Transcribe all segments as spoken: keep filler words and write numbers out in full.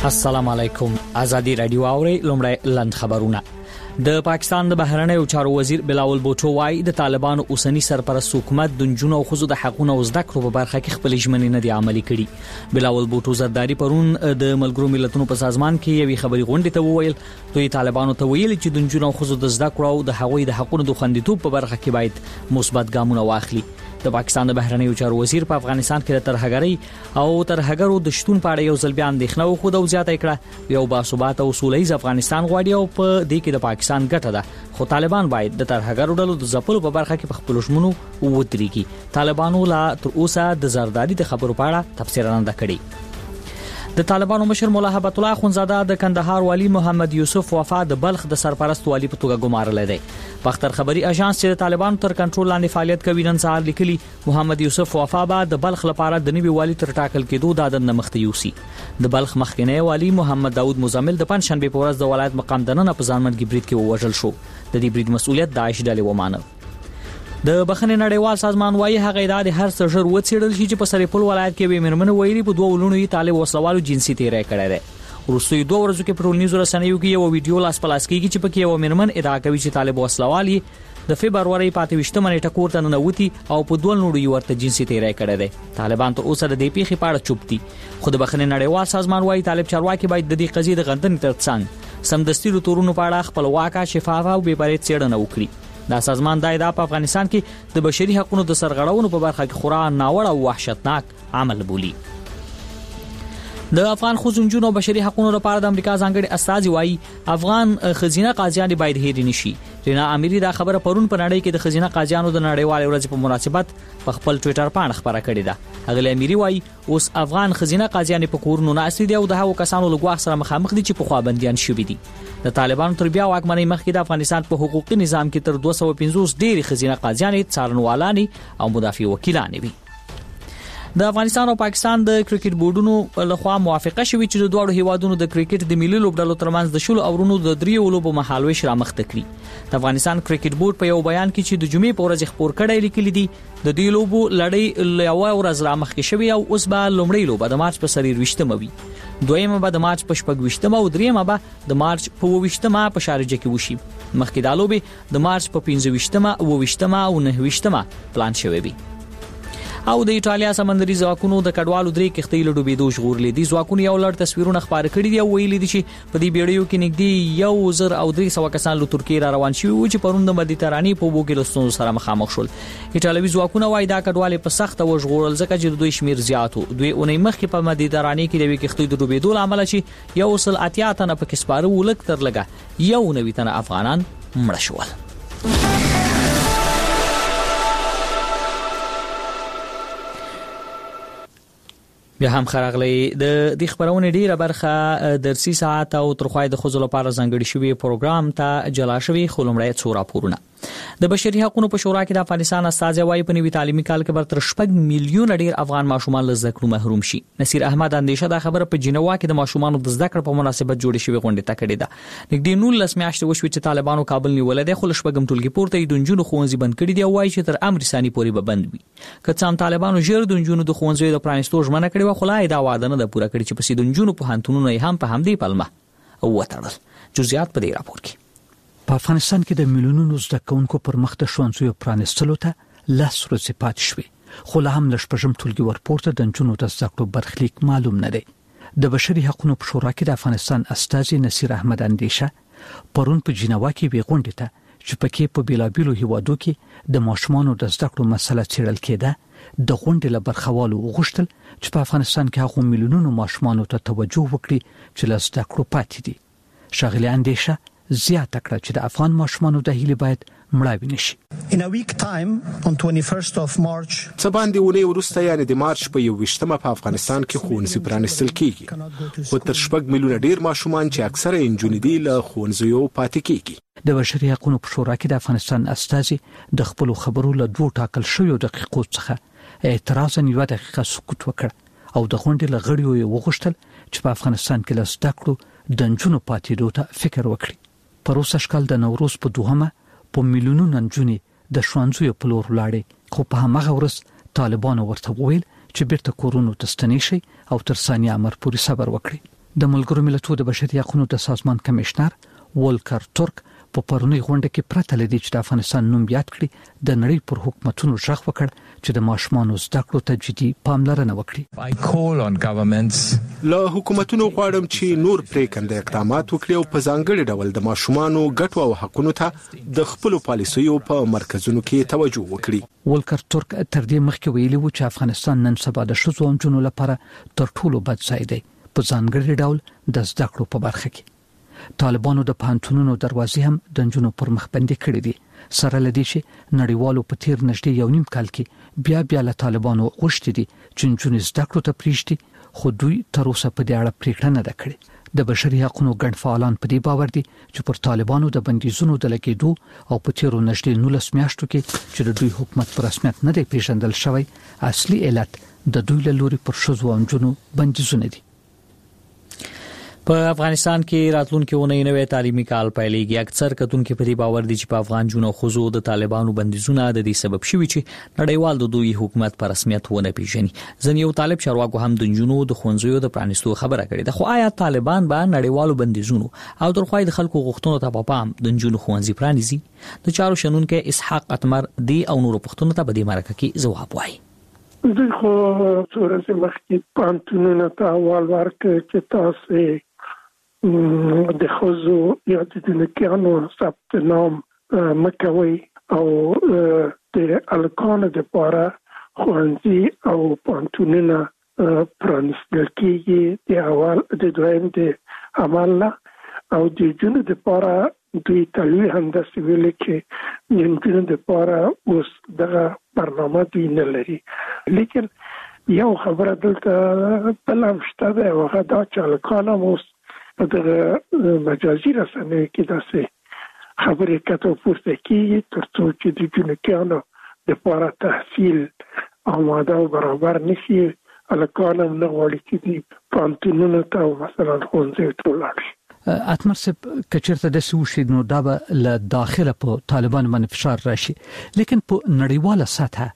السلام علیکم. ازادي رادیو اوري لومړی لند خبرونه. د پاکستان د بهرنیو چارو وزیر بلاول بوټو وايي د طالبانو اوسنی سرپرست حکومت د جنونو او خزو د حقوقو او زده کړو په برخه کې خپل ژمنې نه دي عملي کړي. بلاول بوټو زرداری پرون د ملګرو ملتونو په سازمان کې یوې خبري غونډې ته وویل دوی طالبانو ته ویل چې د جنونو او خزو د زده کړو او د حقوقو د حقوقو د خوندیتوب په برخه کې باید مثبت ګامونه واخلي. د پاکستان د بهرنیو چارو وزیر په افغانستان کې د ترهګرۍ او ترهګرو د شتون په اړه یو ځل بیا اندېښنه وښوده او زیاته کړه یو باثبات او سولهییز افغانستان غواړي او په دې کې د پاکستان ګټه ده، خو طالبان باید د ترهګرو ډلو د ځپلو په برخه کې په خپل ژمنو ودرېږي. طالبانو لا تر اوسه د زرداری د خبرو په اړه تفسیر نه ده کړې. د طالبانو مشر مولا هبت الله خونزاده د کندهار والی محمد یوسف وفا د بلخ د سرپرست والی په توګه ګمارل دی. پختر خبري اژانس چې د طالبانو تر کنټرول لاندې فعالیت کوي نن سهار لیکلي محمد یوسف وفا به د بلخ لپاره د نوي والی تر ټاکل کېدو د عدد نمخته یوسي. د بلخ مخکنی والی محمد داود مزمل د پنځشنبه په ورځ د ولایت مقام دننه په ځانمرګي برید کې ووژل شو. د دې برید مسؤلیت داعش ډلې ومانه. د بخښنې نړیوال سازمان وايي هغه ادارې هر څه ژر وڅېړل شي چې په سرپل ولایت کې به مرمن ویلي په دوه ولونو یې طالب وسلوالو جنسي تیری کړی دی. وروستي دوه ورځو کې په ټولنیزو رسنیو کې یو ویډیو لاس پلاس کېږي چې پکې یو مرمن ادعا کوي چې طالب وسلوال یې د فبرवरी پاتې وشتمه نیټه کور ته ننوتي او په دوه نورو یې ورته جنسي تیری کړی دی. طالبان تر اوسه د دې پیښې په اړه چوپ دي، خو د بخښنې نړیوال سازمان وايي طالب چارواکي باید د دې قضیې د غندنې ترڅنګ سمدستي د تورونو په اړه خپلواکه شفافه او بې پرې څېړنه وکړي. دا سازمان د ادعا په افغانستان کې د بشري حقوقو د سرغړونو په برخه کې خورا ناوړه او وحشتناک عمل بولي. د افغان خزونجونو بشري حقوقو لپاره د امریکا ځانګړي استازي وايي افغان خزینه قاضیان باید هېر نشي. رینا اميري دا خبره پرون په نړۍ کې د خزینه قاضیانو د نړیوال ورځ په مناسبت په خپل ټوئیټر باندې خبره کړې ده. هغه اميري وايي اوس افغان خزینه قاضیان په کورونو ناست دي او د هغو کسانو له ګواښ سره مخامخ دي چې په خوا بنديان شوي دي. د طالبانو تر بیا واکمنۍ مخکې د افغانستان په حقوقي نظام کې تر دوه سوه پنځوس ډېری خزینه قاضیان څارنوالان او مدافع وکیلان وي. د افغانستان او پاکستان د کرکټ بورډونو لخوا موافقه شوې چې د دوه هیوادونو د کرکټ د ملي لوبډلو ترمنځ د شلو اورونو د دریو لوبو مهالويش رامخته کړي. د افغانستان کرکټ بورډ په یو بیان کې چې د جمعې په ورځ خبر کړی لیکلي دي د دې لوبو لړۍ یو ورځ رامخکې شوې او اوس به لومړی لوبه د مارچ په سریر وشتمه وي، دویمه به د مارچ په شپږ وشتمه او دریمه به د مارچ په وشتمه په شارجه کې وشي. مخکې د لوبې د مارچ په پنځه وشتمه او وشتمه او نه وشتمه پلان شوی وي. او د ایټالیا سمندري ځواکونو د کډوالو درې کښتۍ له ډوبېدو ژغورلې دي. ځواکونو یو لړ تصویرونه خپاره کړي دي او ویلي دي چې په دې بیړیو کې نږدې یو زر او درې سوه کسان له ترکیې را روان شوي وو چې پرون د مدیترانې په اوبو کې له ستونزو سره مخامخ شول. ایټالوي ځواکونه وايي دا کډوالې په سخته وژغورل ځکه چې د دوی شمیر زیات وو. دوی اونۍ مخکې په مدیترانې کې د یوې کښتۍ د ډوبېدو له امله چې یو سل اتیا تنه پکې سپاره وو، لږ تر لږه یو نوي تنه افغانان مړه شول. بیا هم خراغلی د دې خبرونه ډیره برخه درسي ساعت او ترخوای د خزو لپاره ځانګړي شوی پروګرام ته جلا شوی خلمړی څو راپورونه. د بشري حقوقو په شورا کې د افغانستان استازي وايي په نوي تعلیمي کال کې بر تر شپږ میلیون ډیر افغان ماشومان له زده کړو محروم شي. نصیر احمد اندیشه دا خبره په جنوا کې د ماشومانو د زده کړې په مناسبت جوړې شوې غونډه ته کړې ده. نږدې نولس میاشتې وشوې چې طالبانو کابل نیولې ده، خو شپږم ټولګي پورته د نجونو ښوونځي بند کړي دي او وايي چې تر امر ثاني پورې به بند وي. که څنګه طالبانو ژر د نجونو د ښوونځي د پرانیستو ژمنه کړې و، خو لا دا وعده نه ده پوره کړې چې په سیده نجونو په هانتونونو هم په همدې پلمه وتړل. جزئیات په دې راپور کې. په افغانستان کې د میلیونونو زده کوونکو پر مخ د ښوونځیو پرانیستلو ته لس ورځې پاتې شوې، خو لا هم له شپږم ټولګي ورپورته د نجونو د زده کړو برخلیک معلوم نه دی. د بشري حقوقو په شورا کې د افغانستان استازي نصیر احمد اندیشه پرون په جنوا کې وی غونډه ته چې پکې په بیلابیلو هیوادو کې د ماشومانو د زده کړو مسله څېړل کېده د غونډې له برخوالو وغوښتل چې په افغانستان کې هغو میلیونونو ماشومانو ته توجه وکړي چې له زده کړو پاتې دي. ښاغلي اندیشه زیاته کړه چې د افغان ماشومانو د هیلې باید مړاوي نشي. In a week time on twenty-first of March څه باندې ونې وروسته یعنې د مارچ په یو ویشتمه په افغانستان کې ښوونځي پرانیستل کېږي، خو تر شپږ میلیونه ډیر ماشومان چې اکثره یې نجونې دي له ښوونځیو پاتې کېږي. د بشري حقوقو په شورا کې د افغانستان استازي د خپلو خبرو له دوه ټاکل شویو دقیقو څخه اعتراضاً یوه دقیقه سکوت وکړ او د غونډې له غړیو یې وغوښتل چې په افغانستان کې له زده کړو د نجونو پاتېدو ته فکر وکړي. پروسه شکل د نوروز په دوهمه په میلیونونو نجونې د ښوونځیو په لور ولاړې، خو په هماغه ورځ طالبانو ورته وویل چې بیرته کورونو ته ستنې شي او تر ثانیه امر پورې صبر وکړي. د ملګرو ملتونو د بشري حقوقو د سازمان کمشنر وولکر تورک په پرونی غونډه کې پرته لدی چې د افغانستان نوم یاد کړي د نړۍ پر حکومتونو ژغ وکړ چې د ماشومانو زده کړو ته جدي پاملرنه وکړي. I call on governments له حکومتونو غواړم چې نور پریکنده اقدامات وکړي او په ځانګړي ډول د ماشومانو ګټو او حقوقو ته د خپل پالیسیو په مرکزونو کې توجه وکړي. وولکر تورک تر دې مخکې ویلي و چې افغانستان نن سبا د ښځو او نجونو لپاره تر ټولو بد ځای دی په ځانګړي ډول د زده کړو په برخه کې. طالبانو د پانتونونو دروازې هم د نجونو پر مخ بندي کړې دي سره لدی چې نړیوالو په تیر نږدې یو نیم کال کې بیا بیا له طالبانو غوښتي دي چې نجونې زده کړو ته پریږدي خو دوی تر اوسه په دې اړه پریکړه نه ده کړې. د بشري حقوقو ګڼ فعالان په دې باور دي چې پر طالبانو د بندیزونو د لګیدو او په تیرو نږدې نولس میاشتو کې چې د دوی حکومت پر رسمیت نه دی پیژندل شوی اصلي علت د دوی له لوري پر ښځو او نجونو بندیزونه دي. په افغانستان کې راتلونکي ونې نوې تعلیمي کال پیلېږي. اکثر کتونکو په دې باور دي چې په افغان جنو خوځو د طالبانو بندیزونه د دې سبب شوي چې نړیوال د دوی حکومت پر رسمیت ونه پیژني. ځنې یو طالب چارواکو هم د جنو د خوندزیو د پرانیستو خبره کړې ده. خو آیا طالبان به نړیوالو بندیزونو او درخوای د خلکو غوښتنو ته په پام د جنو خوندزي پرانیزي؟ د چارو شنونکو اسحاق اتمر دی او نور پښتون ته په دې مرکه کې جواب وایي. د خو څورسه مخکې پانتونونو ته اول ورکړ چې تاسو د خوځو یا د دنکانو ثبت نام مکوي او د الکانو د پاره خوانزي او پانتونونه پرانستل کیږي د اول د دویم د عمل او د جنو د پاره دوی تلوي هندسه ویل کې د جنو د پاره اوس دغه برنامه دی نه لري. لیکن یو خبره دلته بل مشته ده او هغه دا چې الکانو اوس په دغه مجازي رسنیو کې داسې خبرې کته پورته کیږي ترڅو چې د جنکانو د پاره تحصیل آماده او برابر نشي. الکانو نه غواړي چې د پانتونونو ته مثلا خونځي ټولړي. اتمر سب کچرته د سوشي نو دا به له داخله په طالبان باندې فشار راشي. لیکن په نړیواله سطح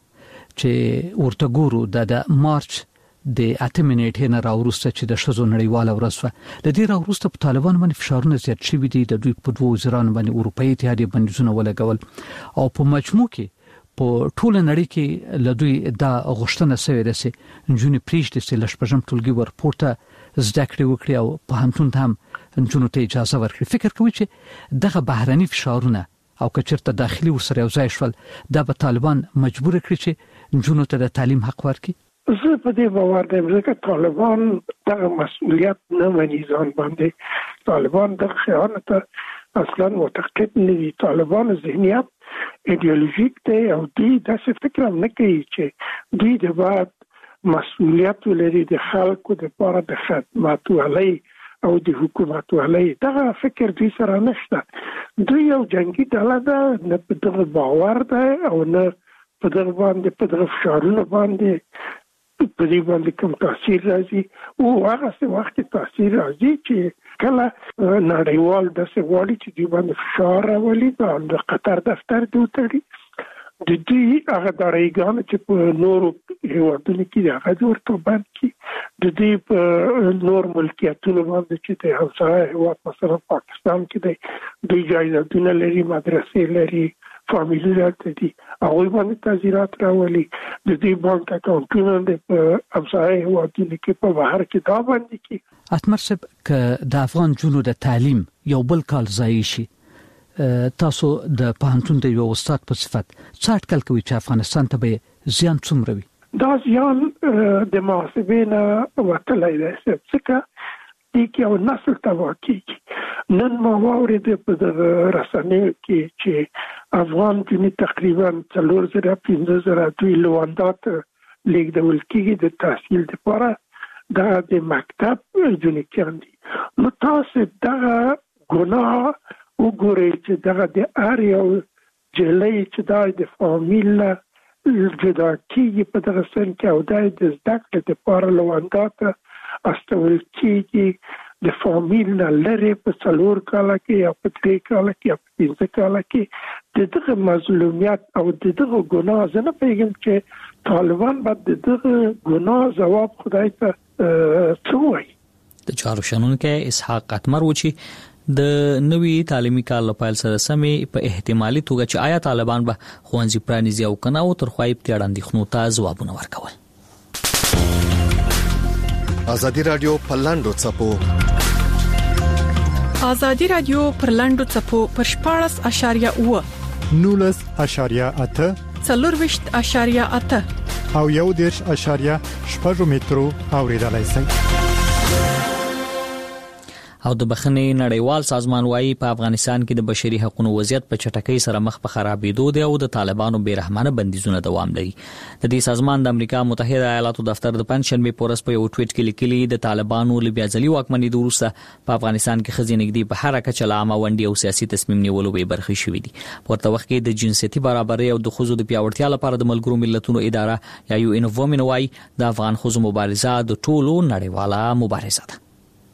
چې ورته ګورو د مارچ د اته منټه نه راوروسته چې د شزو نړیواله ورځ و د دې راوروسته په طالبان باندې فشارونه زیات شوي دي. د دوی په دوه وزیرانو باندې اروپאי اتحادیه بندیزونه ولګول او په مجموع کې په ټول نړۍ کې له دوی دا غوښتنه شوې ده چې نجونې پریږدي چې لشپږم ټولګي ورپورته زده کړې وکړي او په همتون هم نجونو ته اجازه ورکړي. فکر کوي چې دغه بهرني فشارونه او کچرته داخلي ورسره یو ځای شول دا به طالبان مجبور کړي چې نجونو ته د تعلیم حق ورکړي. زه په دې باور یم چې طالبان دغه مسؤلیت نه مني ځان باندې. طالبان د خیانت اصلا معتقد نه دي. طالبان ذهنیت ایدئولوژیک دی او دوی داسې فکر هم نه کوي چې دوی د بعد مسؤلیت ولري د خلکو لپاره د خدمت ولري او د حکومت ولري. دغه فکر دوی سره نشته. دوی یو جنگي ډله ده، نه په دغه باور ده او نه په دغه باندې په دغه فشارونو باندې په دې باندې کوم تاثیر راځي او هغه څه وخت تاثیر راځي چې کله نړیوال د څه وړي چې دی باندې فشار راولي د قطر دفتر دوتري د دې هغه دایګان چې په نورو هیوادونو کې هغه ورته باندې د دې په نور ملکیتونو باندې چې د همسایه هیواد مثلا پاکستان کې دی دوی جایدادونه لري، مدرسې لري، فامیلی راته دي هغوی باندې تعزیرات راولي. د دې بانک اکاونټونه د همسایه هیوادونو کې په بهر کې دا باندې کې اتمر صاحب که د افغان جنو د تعلیم یو بل کال ضایع شي تاسو د پوهنتون د یو استاد په صفت څه اټکل کوي چې افغانستان ته به زیان څومره وي؟ دا زیان د محاسبې نه وتلی دی ځکه دې کې یو نسل تباه کېږي. نن ما واورېدې په دغه رسنیو کې چې افغان جنې تقریبا څلور زره پنځه زره دوی لواندا ته لېږدول کېږي د تحصیل دپاره. دا د مکتب جنکیان دي. نو تاسو دغه ګناه وګورئ چې دغه د هر یو جلۍ چې دا د فامیل نه جدا کېږي په دغه سن کې او دا د زده کړې دپاره لواندا ته استول کېږي د فامیل نه لرې په څلور کاله کې یا په درې کاله کې یا په پنځه کاله کې د دغه مظلومیت او د دغه ګناه زه نه پوهېږم چې طالبان به د دغه ګناه ځواب خدای ته څه وایي. د چارو شنونکو اسحاق قتمر و چې د نوي تعلیمي کال لپاره سره سمې په احتمالي توګه چې آیا طالبان به خوانزي پرانیزي او کنه او تر خوای په اړاندې خنو ته ځوابونه ورکول. ازادي رادیو په لاندو چپو ازادي رادیو پر لاندو چپو پر شپاړس اشاریه اوه نولس اشاریه اته څلورویشت اشاریه اته او یو دیرش اشاریه شپږ مترو اوریدلای شئ. او د بخښنې نړیوال سازمان وايي په افغانستان کې د بشري حقوقو وضعیت په چټکۍ سره مخ په خرابېدو دی او د طالبانو بیرحمانه بندیزونه دوام لري. د دې سازمان د امریکا متحده ایالاتو دفتر د پنځشنبه پورس په یو ټویټ کې لیکلي د طالبانو لبیا ځلي واکمنۍ د وروسته په افغانستان کې خزینه نګدي په هر کچه عامه ونډي او سیاسي تصمیم نیولو به برخه شوې دي. ورته وخت کې د جنسيتي برابرۍ او د خزو د پیاوړتیا لپاره د ملګرو ملتونو اداره یا یو ان وومن وايي د افغان خزو مبارزه د ټولو نړیواله مبارزه ده.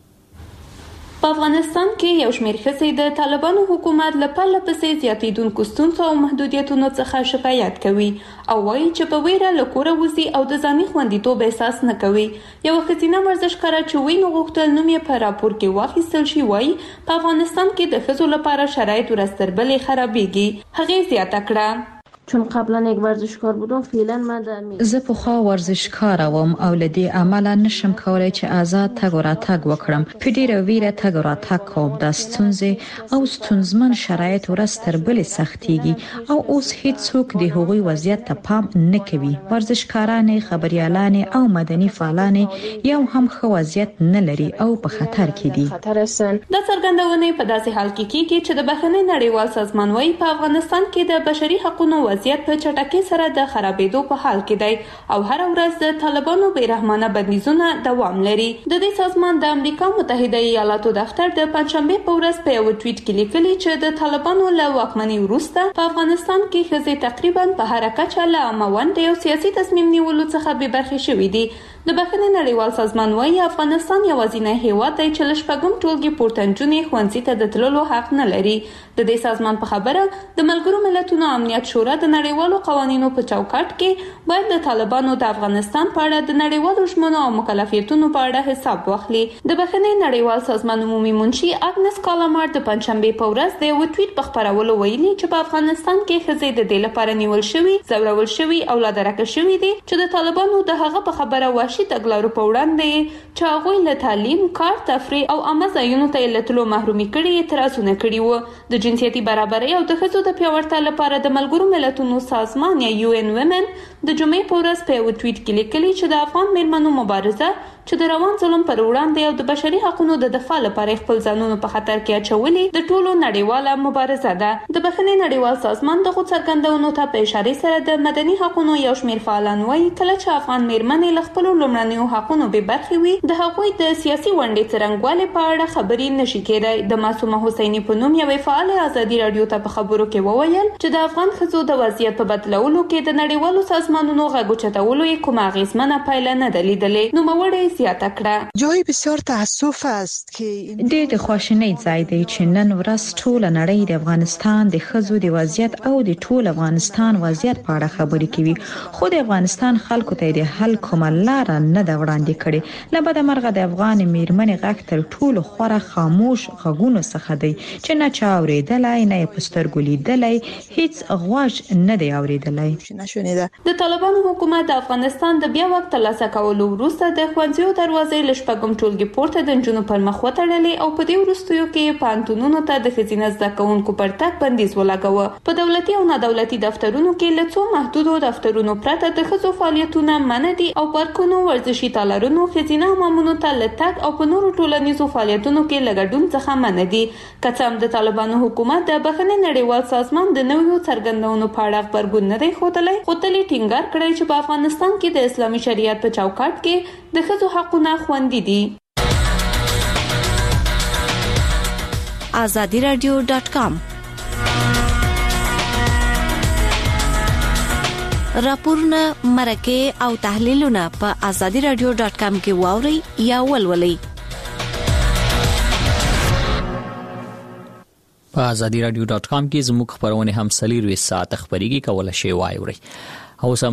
په افغانستان کې یو شمېر ښځې د طالبانو حکومت له پرله پسې زیاتېدونکو ستونزو او محدودیتونو څخه شکایت کوي او وایي چې په ویره له کوره وځي او د ځاني خوندیتوب احساس نه کوي. یوه ښځینه ورزشکاره چې وینو غوښتل نوم یې په راپور کې واخیستل شي وایي په افغانستان کې د ښځو لپاره شرایط ورځ تر بلې خرابېږي. هغې زیاته کړه چون قبلا یک ورزشکار بودم فعلا من در زه په خو ورزشکار وم او لدی عمل نشم کولای چې آزاد تګ او راتګ وکړم. په ډیره ویره تګ او راتګ کوم د ستونزې او ستونزمن شرایط ورستر بلې سختيږي او اوس هیڅوک د هغوی وضعیت ته پام نه کوي. ورزشکاران خبريالان او مدني فعالان یو هم خو وضعیت نه لري او په خطر کې دي. خطر هستن. د څرګندونې په داسې حال کې کېږي چې د بخښنې نړیوال سازمان وايي په افغانستان کې د بشري حقوقو وضعیت په چټکۍ سره د خرابېدو په حال کې دی او هر ورځ د طالبانو بیرحمانه بندیزونه دوام لري. د دې سازمان د امریکا متحده ایالاتو دفتر د پنځشنبه په ورځ په یو ټویټ کې لیکلي چې د طالبانو له واکمنۍ وروسته په افغانستان کې ښځې تقریبا په هر کچه له عامه ونډې او سیاسي تصمیم نیولو څخه بې برخې شوې دي. د بخښنې نړیوال سازمان وايي افغانستان یوازینی هیواد دی چې له شپږم ټولګي پورته نجونې ښوونځي ته د تللو حق نه لري. د دې سازمان په خبره د ملګرو ملتونو امنیت شورا د نړیوالو قوانینو په چوکاټ کې باید د طالبانو د افغانستان په اړه د نړیوالو ژمنو او مکلفیتونو په اړه حساب واخلي. د بخښنې نړیوال سازمان عمومي منشي اګنس کالامار د پنځشنبه په ورځ د یو ټویټ په خبرولو ویلي چې په افغانستان کې ښځې د دې لپاره نیول شوي، ځورول شوي او لا درکه شوي دي چې د طالبانو د هغه په خبره واشي تګلارو په وړاندې چې هغوی له تعلیم، کار، تفریح او عامه ځایونو ته له تلو محرومي کړي اعتراضونه کړي وو. د جنسیتي برابرۍ او د ښځو د پیاوړتیا لپاره د ملګرو ملتونو سازمان یا یو ان وومن د جمعې په ورځ په یو ټویټ کې لیکلي چې د افغان میرمنو مبارزه چې د روان ظلم پر وړاندې او د بشري حقوقو د دفاع لپاره خپل ځانونه په خطر کې اچولي د ټولو نړیواله مبارزه ده. د بخښنې نړیوال سازمان د خود څرګندونو ته په اشاره سره د مدني حقوقو یو شمېر فعالان وایي کله چې افغان میرمنې له خپلو لومړنیو حقوقو بې برخې وي د هغوی د سیاسي ونډې څرنګوالي په اړه خبرې نشي کېدای. د معصومه حسیني په نوم یوې فعاله ازادي رادیو ته په خبرو کې وویل چې د افغان ښځو د وضعیت په بدلولو کې د نړیوالو سازمانونو غږ اوچتولو یې کومه اغېزمنه پایله نه ده لیدلې. نوموړې زیاته کړه جای بسیار تاسف است که ډېر د خواشینۍ ځای دی چې نن ورځ ټوله نړۍ د افغانستان د ښځو د وضعیت او د ټول افغانستان وضعیت په اړه خبرې کوي، خو د افغانستان خلکو ته د حل کومه لار نه ده وړاندې کړې. له بده مرغه د افغان میرمنې غږ تر ټولو خورا خاموش غږونو څخه دی چې نه چا اورېدلی، نه یې په سترګو لیدلی، هیڅ غوږ نه دی اورېدلی. د طالبانو حکومت د افغانستان د بیا واک ترلاسه کولو وروسته د ښوونځیو دروازې له شپږم ټولګي پورته د نجونو پر مخ وتړلې او په دې وروستیو کې پوهنتونونو ته د ښځینه زده کوونکو پر تګ بندیز ولګاوه. په دولتي او نادولتي دفترونو کې له څو محدودو دفترونو پرته د ښځو فعالیتونه منع دي او پارکونو، ورزشي تالارونو، ښځینه حمامونو ته له تګ او په نورو ټولنیزو فعالیتونو کې له ګډون څخه منع دي. که څه هم د طالبانو حکومت د بخښنې نړیوال سازمان د نویو څرګندونو په اړه غبرګون نه دی ښودلی، خو تل یې ټینګار کړی چې په افغانستان کې د اسلامي شریعت په چوکاټ کې د ښځو حقونه خوندي دي. آزادی رادیو ډاټ کام راپورونه، مرکې او تحلیلونه په آزادی رادیو ډاټ کام کې واورئ یا ولولئ. په آزادی رادیو ډاټ کام کې زموږ خبرونه هم سلیروي ساعت خبريږي کولای شي واورئ. او